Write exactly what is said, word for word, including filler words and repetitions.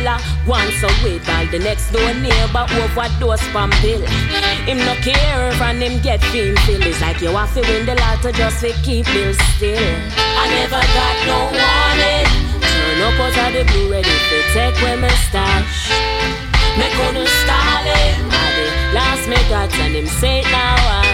killer. Once a with all the next door neighbor overdose from pill. Him no care and him get feel feel. It's like you have to win the lotto just to keep bills still. I never got no warning. Turn up out of the blue ready to take away my stash. Me couldn't stall him. I the last me got and him say it now.